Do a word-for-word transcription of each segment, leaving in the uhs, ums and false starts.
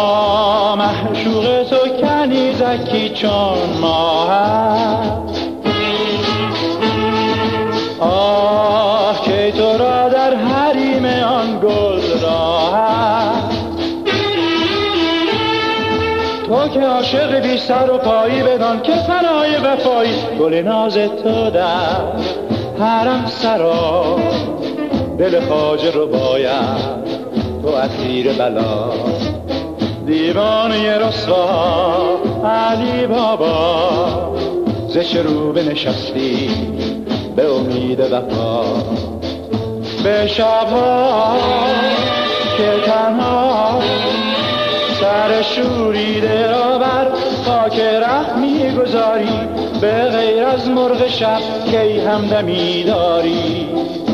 آه معشوق تو کنیزکی چون ماه است، آه که تو را در حریم آن گل راه است. تو که عاشق بی سر و پایی بدان که فنای وفایی، گل ناز تو در حرم سرا دل خواجه رو باید. تو اسیر بلا دیوانه رسوا علی بابا، ز چروبه نشستی به امید وفا. به شبها که تنها سر شوریده را بر خاک ره میگذاری، به غیر از مرغ شب کی همدمی داری.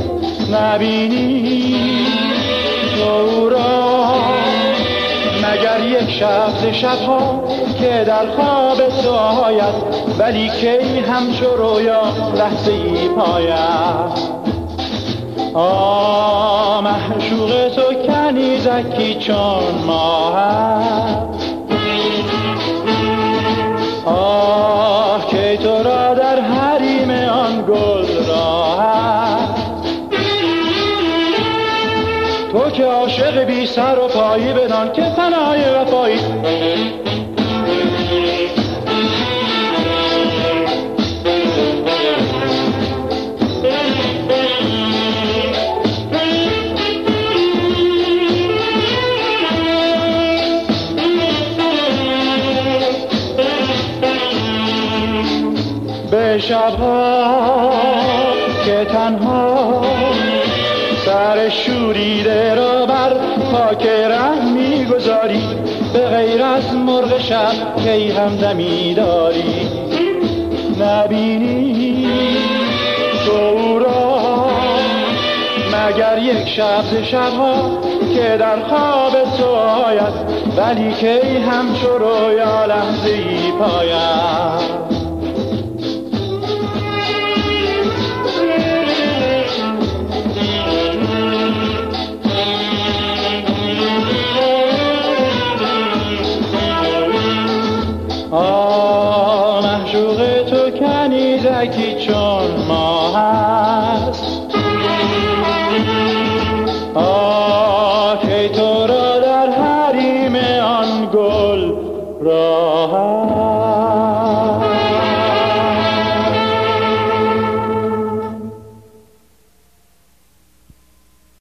نبینی تو را مگر یک شب ز شبها که در خواب تو آید، ولی کی همچو رویا لحظه ای پاید. آه معشوق تو کنیزکی چون ماه است، آه که تو را در حریم آن گل راه است. تو که عاشق بی سر و پایی بدان که فنای وفایی. به شبها که تنها سر شوریده را بر خاک ره میگذاری، به غیر از مرغ شب کی همدمی داری. نبینی تو را مگر یک شب ز شبها که در خواب تو آید، ولی کی همچو رویا لحظه ای پاید. آه معشوق تو کنیزکی چون ماه است، آه که تو را در حریم آن گل راه است.